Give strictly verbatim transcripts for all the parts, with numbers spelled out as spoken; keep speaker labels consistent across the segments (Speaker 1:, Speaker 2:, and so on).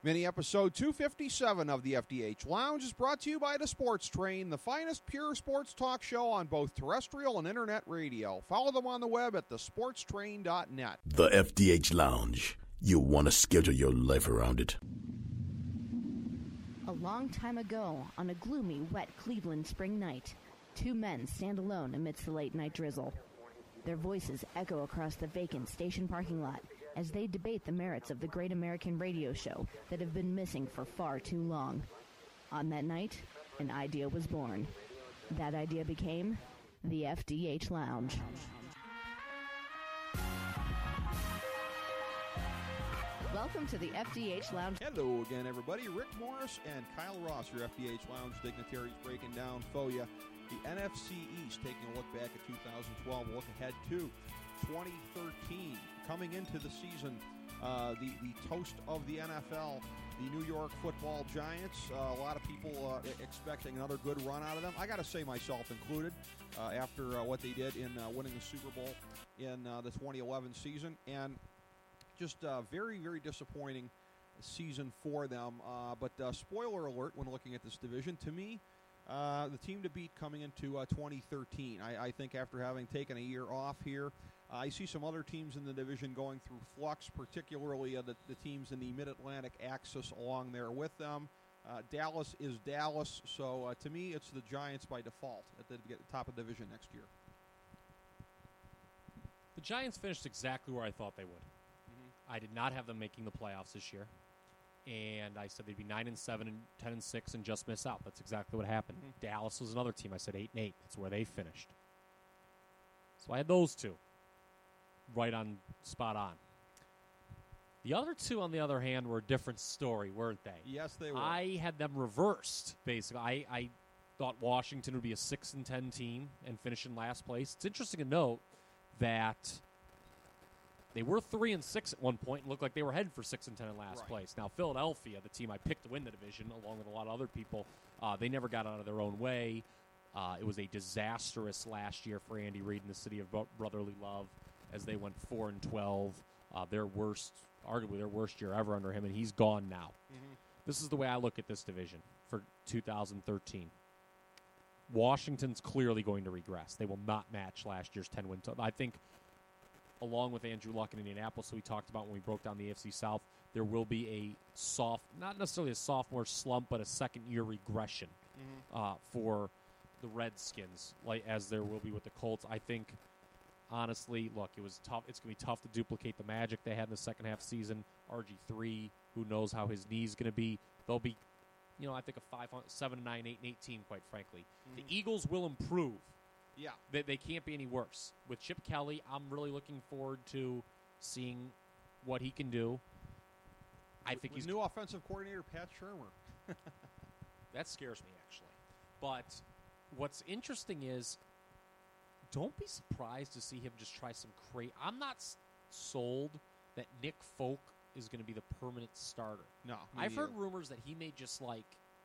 Speaker 1: Mini episode two fifty-seven of the F D H Lounge is brought to you by the Sports Train, the finest pure sports talk show on both terrestrial and internet radio. Follow them on the web at the sports train dot net.
Speaker 2: The F D H Lounge. You want to schedule your life around it.
Speaker 3: A long time ago, on a gloomy, wet Cleveland spring night, two men stand alone amidst the late-night drizzle. Their voices echo across the vacant station parking lot as they debate the merits of the great American radio show that have been missing for far too long. On that night, an idea was born. That idea became the F D H Lounge. Welcome to the F D H Lounge.
Speaker 1: Hello again, everybody. Rick Morris and Kyle Ross, your F D H Lounge dignitaries, breaking down for you the N F C East, taking a look back at two thousand twelve, a look ahead to twenty thirteen. Coming into the season, uh, the, the toast of the N F L, the New York Football Giants. Uh, a lot of people uh, expecting another good run out of them. I got to say, myself included, uh, after uh, what they did in uh, winning the Super Bowl in uh, the twenty eleven season. And just uh, very, very disappointing season for them. Uh, but uh, spoiler alert when looking at this division, to me, uh, the team to beat coming into uh, twenty thirteen. I, I think after having taken a year off here, uh, I see some other teams in the division going through flux, particularly uh, the, the teams in the Mid-Atlantic axis along there with them. Uh, Dallas is Dallas, so uh, to me it's the Giants by default at the, at the top of the division next year.
Speaker 4: The Giants finished exactly where I thought they would. I did not have them making the playoffs this year, and I said they'd be nine and seven and ten and six and just miss out. That's exactly what happened. Mm-hmm. Dallas was another team. I said eight and eight. That's where they finished. So I had those two right on, spot on. The other two, on the other hand, were a different story, weren't they?
Speaker 1: Yes, they were.
Speaker 4: I had them reversed. Basically, I, I thought Washington would be a six and ten team and finish in last place. It's interesting to note that they were three and six at one point and looked like they were headed for six and ten in last
Speaker 1: right.
Speaker 4: place. Now, Philadelphia, the team I picked to win the division, along with a lot of other people, uh, they never got out of their own way. Uh, it was a disastrous last year for Andy Reid in the city of brotherly love as they went four and twelve. Uh, their worst, arguably their worst year ever under him, and he's gone now. Mm-hmm. This is the way I look at this division for two thousand thirteen. Washington's clearly going to regress. They will not match last year's ten-win total. I think, along with Andrew Luck in Indianapolis, who we talked about when we broke down the A F C South, there will be a soft, not necessarily a sophomore slump, but a second-year regression mm-hmm. uh, for the Redskins, like as there will be with the Colts. I think, honestly, look, it was tough. It's going to be tough to duplicate the magic they had in the second half season. R G three, who knows how his knee's going to be. They'll be, you know, I think a five, seven, nine, eight, and eight team, quite frankly. Mm-hmm. The Eagles will improve.
Speaker 1: Yeah.
Speaker 4: They, they can't be any worse. With Chip Kelly, I'm really looking forward to seeing what he can do. I
Speaker 1: with,
Speaker 4: think
Speaker 1: with
Speaker 4: he's
Speaker 1: new offensive coordinator Pat Shurmur.
Speaker 4: That scares me, actually. But what's interesting is, don't be surprised to see him just try some crazy. I'm not s- sold that Nick Folk is going to be the permanent starter.
Speaker 1: No,
Speaker 4: I've
Speaker 1: either.
Speaker 4: heard rumors that he may just like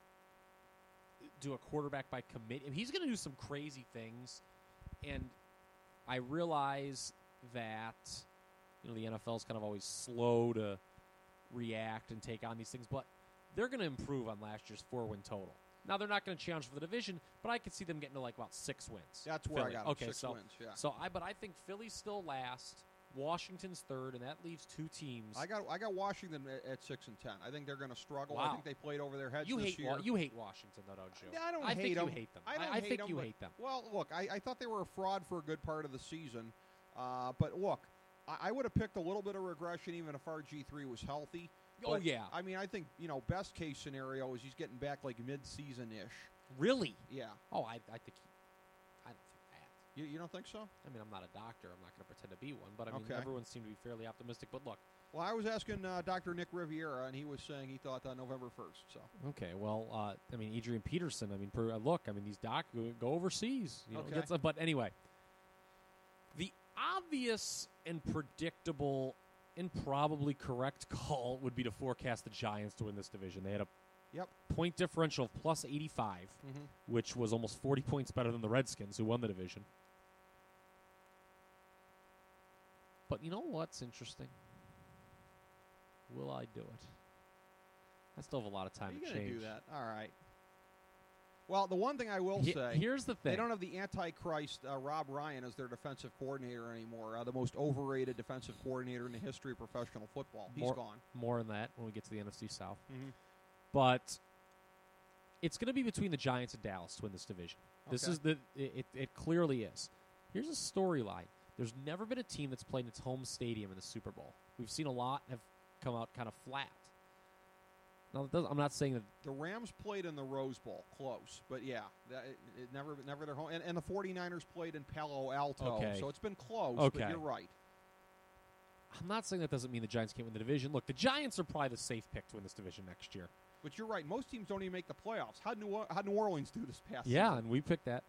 Speaker 4: do a quarterback by committee. He's going to do some crazy things, and I realize that you know the N F L is kind of always slow to react and take on these things, but they're going to improve on last year's four-win total. Now they're not going to challenge for the division, but I could see them getting to like about six wins.
Speaker 1: That's where
Speaker 4: Philly.
Speaker 1: I got them.
Speaker 4: Okay,
Speaker 1: six
Speaker 4: so,
Speaker 1: wins. Yeah.
Speaker 4: So I, but I think Philly's still last. Washington's third, and that leaves two teams.
Speaker 1: I got I got Washington at, at six and ten. I think they're going to struggle.
Speaker 4: Wow.
Speaker 1: I think they played over their heads
Speaker 4: you
Speaker 1: this
Speaker 4: hate
Speaker 1: year.
Speaker 4: Wa- you hate Washington, though, don't you?
Speaker 1: Yeah, I don't
Speaker 4: I
Speaker 1: hate
Speaker 4: think
Speaker 1: them.
Speaker 4: you hate them.
Speaker 1: I, don't
Speaker 4: I
Speaker 1: hate
Speaker 4: think
Speaker 1: them,
Speaker 4: you
Speaker 1: but,
Speaker 4: hate them.
Speaker 1: Well, look, I, I thought they were a fraud for a good part of the season. Uh, but look, I, I would have picked a little bit of regression even if R G three was healthy.
Speaker 4: Oh,
Speaker 1: But,
Speaker 4: yeah.
Speaker 1: I mean, I think, you know, best case scenario is he's getting back like mid-season-ish.
Speaker 4: Really?
Speaker 1: Yeah.
Speaker 4: Oh, I, I think. He, I don't think that.
Speaker 1: You, you don't think so?
Speaker 4: I mean, I'm not a doctor. I'm not going to pretend to be one, but I mean,
Speaker 1: Okay.
Speaker 4: everyone seemed to be fairly optimistic. But look.
Speaker 1: Well, I was asking uh, Doctor Nick Riviera, and he was saying he thought uh, November first. So.
Speaker 4: Okay, well, uh, I mean, Adrian Peterson. I mean, per, uh, look, I mean, these doc go, go overseas. You know,
Speaker 1: Okay.
Speaker 4: get some, but anyway, the obvious and predictable and probably correct call would be to forecast the Giants to win this division. They had a
Speaker 1: Yep.
Speaker 4: point differential of plus eighty-five,
Speaker 1: Mm-hmm.
Speaker 4: which was almost forty points better than the Redskins, who won the division. But you know what's interesting? Will I do it? I still have a lot of time
Speaker 1: Are you
Speaker 4: to
Speaker 1: gonna
Speaker 4: change.
Speaker 1: do that? All right. Well, the one thing I will
Speaker 4: He-
Speaker 1: say,
Speaker 4: here's the thing.
Speaker 1: they don't have the Antichrist uh, Rob Ryan as their defensive coordinator anymore, uh, the most overrated defensive coordinator in the history of professional football. He's
Speaker 4: more,
Speaker 1: gone.
Speaker 4: More on that when we get to the N F C South.
Speaker 1: Mm-hmm.
Speaker 4: But it's going to be between the Giants and Dallas to win this division. This
Speaker 1: Okay.
Speaker 4: is the it, it, it clearly is. Here's a storyline. There's never been a team that's played in its home stadium in the Super Bowl. We've seen a lot have come out kind of flat. Now, it doesn't- I'm not saying that
Speaker 1: The Rams played in the Rose Bowl, close, but yeah, that, it, it never, never their home. And, and the 49ers played in Palo Alto,
Speaker 4: Okay.
Speaker 1: so it's been close.
Speaker 4: Okay.
Speaker 1: But you're right.
Speaker 4: I'm not saying that doesn't mean the Giants can't win the division. Look, the Giants are probably the safe pick to win this division next year.
Speaker 1: But you're right. Most teams don't even make the playoffs. How New how New Orleans do this past
Speaker 4: Yeah,
Speaker 1: season?
Speaker 4: and we picked that.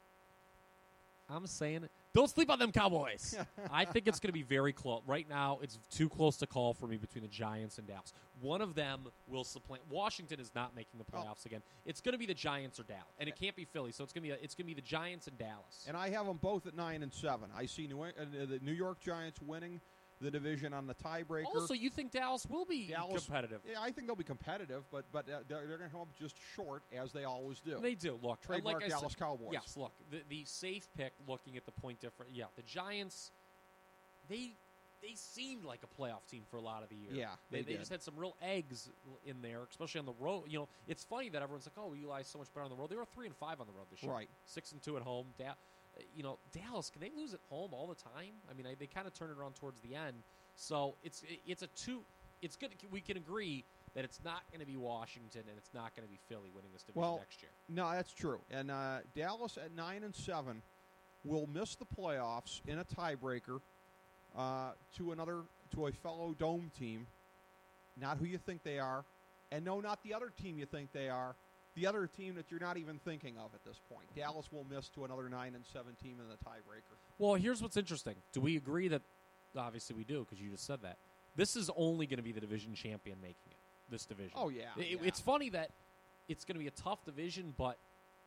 Speaker 4: I'm saying it. Don't sleep on them Cowboys. I think it's going to be very close. Right now, it's too close to call for me between the Giants and Dallas. One of them will supplant. Washington is not making the playoffs again. It's going to be the Giants or Dallas, and it can't be Philly. So it's going to be a, it's going to be the Giants and Dallas.
Speaker 1: And I have them both at nine and seven. I see New, uh, the New York Giants winning the division on the tiebreaker.
Speaker 4: Also, you think Dallas will be
Speaker 1: Dallas,
Speaker 4: competitive?
Speaker 1: Yeah, I think they'll be competitive, but but uh, they're, they're going to come up just short, as they always do.
Speaker 4: They do. Look,
Speaker 1: Trademark
Speaker 4: like I
Speaker 1: Dallas
Speaker 4: said,
Speaker 1: Cowboys.
Speaker 4: Yes, look, the, the safe pick. Looking at the point difference, yeah, the Giants. They they seemed like a playoff team for a lot of the year.
Speaker 1: Yeah, they
Speaker 4: they,
Speaker 1: did.
Speaker 4: just had some real eggs in there, especially on the road. You know, it's funny that everyone's like, "Oh, Eli's so much better on the road." They were three and five on the road this year.
Speaker 1: Right.
Speaker 4: Six and two at home. Da- you know, Dallas, can they lose at home all the time? I mean, I, they kind of turn it around towards the end. So it's it, it's a two. It's good. We can agree that it's not going to be Washington and it's not going to be Philly winning this division
Speaker 1: Well,
Speaker 4: next year.
Speaker 1: No, that's true. And uh, Dallas at nine and seven will miss the playoffs in a tiebreaker uh, to another to a fellow dome team, not who you think they are, and no, not the other team you think they are. The other team that you're not even thinking of at this point. Dallas will miss to another nine and seven team in the tiebreaker.
Speaker 4: Well, here's what's interesting. Do we agree that? Obviously, we do because you just said that. This is only going to be the division champion making it. This division.
Speaker 1: Oh yeah,
Speaker 4: It-
Speaker 1: yeah.
Speaker 4: It's funny that it's going to be a tough division, but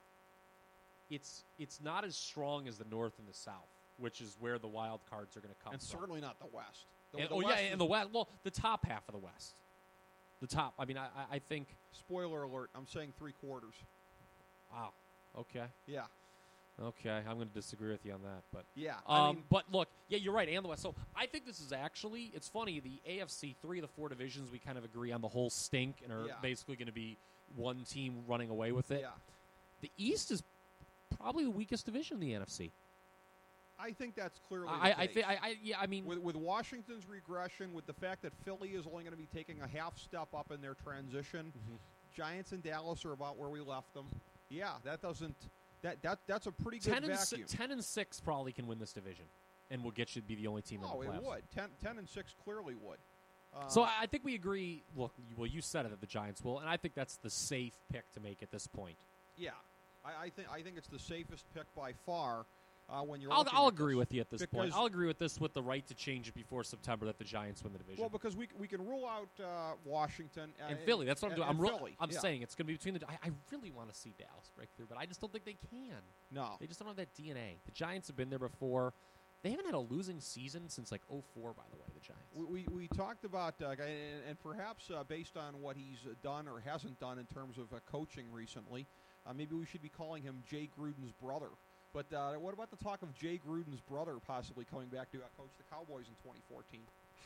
Speaker 4: it's it's not as strong as the North and the South, which is where the wild cards are going to come
Speaker 1: and
Speaker 4: from.
Speaker 1: certainly not the West. The,
Speaker 4: And-
Speaker 1: the
Speaker 4: oh
Speaker 1: West
Speaker 4: yeah,
Speaker 1: is-
Speaker 4: and the West. Well, the top half of the West. The top. I mean, I I- I think.
Speaker 1: spoiler alert. I'm saying three quarters.
Speaker 4: Wow. Okay.
Speaker 1: Yeah,
Speaker 4: Okay. I'm going to disagree with you on that, but.
Speaker 1: yeah.
Speaker 4: Um,
Speaker 1: I mean,
Speaker 4: but look, yeah, you're right, and the West. So I think this is actually, it's funny, the A F C, three of the four divisions, we kind of agree on the whole stink and are
Speaker 1: Yeah.
Speaker 4: basically going to be one team running away with it.
Speaker 1: yeah.
Speaker 4: The East is probably the weakest division in the N F C.
Speaker 1: I think that's clearly.
Speaker 4: I,
Speaker 1: the
Speaker 4: I
Speaker 1: case.
Speaker 4: think, I, I, yeah, I mean,
Speaker 1: With, with Washington's regression, with the fact that Philly is only going to be taking a half step up in their transition,
Speaker 4: Mhm.
Speaker 1: Giants and Dallas are about where we left them. Yeah, that doesn't that that that's a pretty good
Speaker 4: ten and,
Speaker 1: vacuum.
Speaker 4: si- ten and six probably can win this division, and will get you to be the only team
Speaker 1: oh,
Speaker 4: in the
Speaker 1: it
Speaker 4: playoffs.
Speaker 1: would. Ten, ten and six clearly would. Uh,
Speaker 4: So I I think we agree. Look, well, you said it that the Giants will, and I think that's the safe pick to make at this point.
Speaker 1: yeah, I, I think I think it's the safest pick by far. Uh, when you're
Speaker 4: I'll,
Speaker 1: looking
Speaker 4: I'll
Speaker 1: at
Speaker 4: agree
Speaker 1: this.
Speaker 4: with you at this point.
Speaker 1: Because-
Speaker 4: I'll agree with this with the right to change it before September that the Giants win the division.
Speaker 1: Well, because we we can rule out uh, Washington uh,
Speaker 4: and Philly, that's what I'm
Speaker 1: and-
Speaker 4: doing. I'm,
Speaker 1: and
Speaker 4: real,
Speaker 1: Philly,
Speaker 4: I'm
Speaker 1: yeah.
Speaker 4: saying it's going to be between the. I, I really want to see Dallas break through, but I just don't think they can.
Speaker 1: No,
Speaker 4: They just don't have that D N A. The Giants have been there before. They haven't had a losing season since like oh four, by the way, the Giants.
Speaker 1: We, we, we talked about, uh, and, and perhaps uh, based on what he's uh, done or hasn't done in terms of uh, coaching recently, uh, maybe we should be calling him Jay Gruden's brother. But uh, what about the talk of Jay Gruden's brother possibly coming back to uh, coach the Cowboys in twenty fourteen?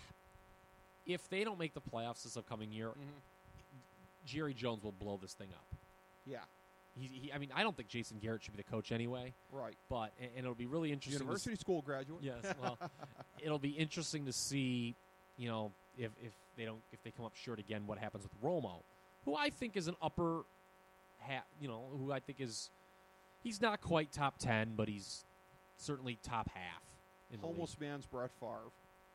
Speaker 4: If they don't make the playoffs this upcoming year,
Speaker 1: Mm-hmm.
Speaker 4: Jerry Jones will blow this thing up.
Speaker 1: Yeah,
Speaker 4: He, he, I mean, I don't think Jason Garrett should be the coach anyway,
Speaker 1: right.
Speaker 4: but and, and it'll be really interesting. to
Speaker 1: University school graduate.
Speaker 4: Yes, well, it'll be interesting to see, you know, if if they don't if they come up short again, what happens with Romo, who I think is an upper hat, you know, who I think is he's not quite top ten, but he's certainly top half in the league.
Speaker 1: Homeless man's Brett Favre.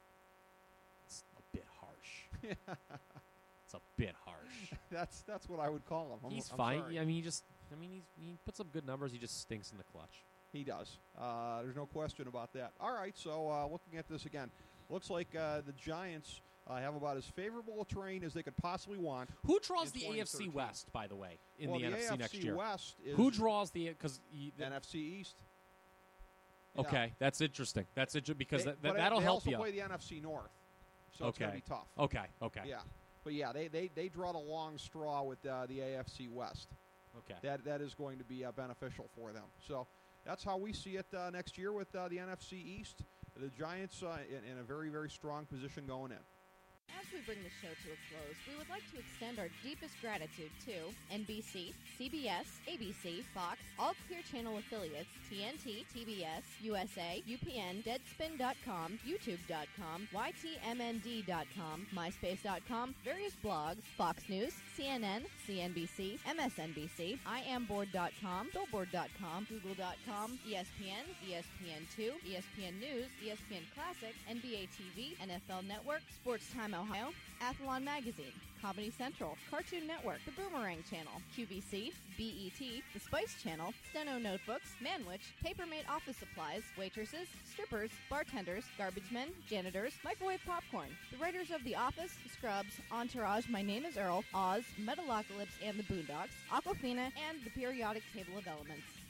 Speaker 4: It's a bit harsh. It's a bit harsh.
Speaker 1: that's that's what I would call him. I'm,
Speaker 4: He's
Speaker 1: I'm
Speaker 4: fine.
Speaker 1: sorry.
Speaker 4: I mean, he just I mean, he's, he puts up good numbers. He just stinks in the clutch.
Speaker 1: He does. Uh, there's no question about that. All right, so uh, looking at this again, looks like uh, the Giants uh, have about as favorable a terrain as they could possibly want.
Speaker 4: Who draws
Speaker 1: In
Speaker 4: the A F C
Speaker 1: twenty thirteen.
Speaker 4: West, by the way, in
Speaker 1: well,
Speaker 4: the,
Speaker 1: the
Speaker 4: N F C
Speaker 1: A F C
Speaker 4: next year?
Speaker 1: West is
Speaker 4: Who draws the because
Speaker 1: N F C East. Yeah.
Speaker 4: Okay, that's interesting. That's interesting because
Speaker 1: They-
Speaker 4: that,
Speaker 1: but
Speaker 4: that, that'll
Speaker 1: they
Speaker 4: help
Speaker 1: also
Speaker 4: you.
Speaker 1: play the N F C North, so it's going to
Speaker 4: Okay.
Speaker 1: be tough.
Speaker 4: Okay, okay.
Speaker 1: Yeah, but yeah, they, they, they draw the long straw with uh, the A F C West.
Speaker 4: Okay.
Speaker 1: That that is going to be uh, beneficial for them. So that's how we see it uh, next year with uh, the N F C East. The Giants uh, in, in a very, very strong position going in.
Speaker 5: As we bring the show to a close, we would like to extend our deepest gratitude to N B C, C B S, A B C, Fox, all Clear Channel affiliates, T N T, T B S, U S A, U P N, Deadspin dot com, YouTube dot com, Y T M N D dot com, MySpace dot com, various blogs, Fox News, C N N, C N B C, M S N B C, I am board dot com, billboard dot com, Google dot com, E S P N, E S P N two, E S P N News, E S P N Classic, N B A T V, N F L Network, Sports Time Ohio, Athlon Magazine, Comedy Central, Cartoon Network, The Boomerang Channel, Q V C, B E T, The Spice Channel, Steno Notebooks, Manwich, Papermate Office Supplies, waitresses, strippers, bartenders, garbage men, janitors, microwave popcorn, the writers of The Office, Scrubs, Entourage, My Name is Earl, Oz, Metalocalypse and the Boondocks, Aquafina, and the Periodic Table of Elements.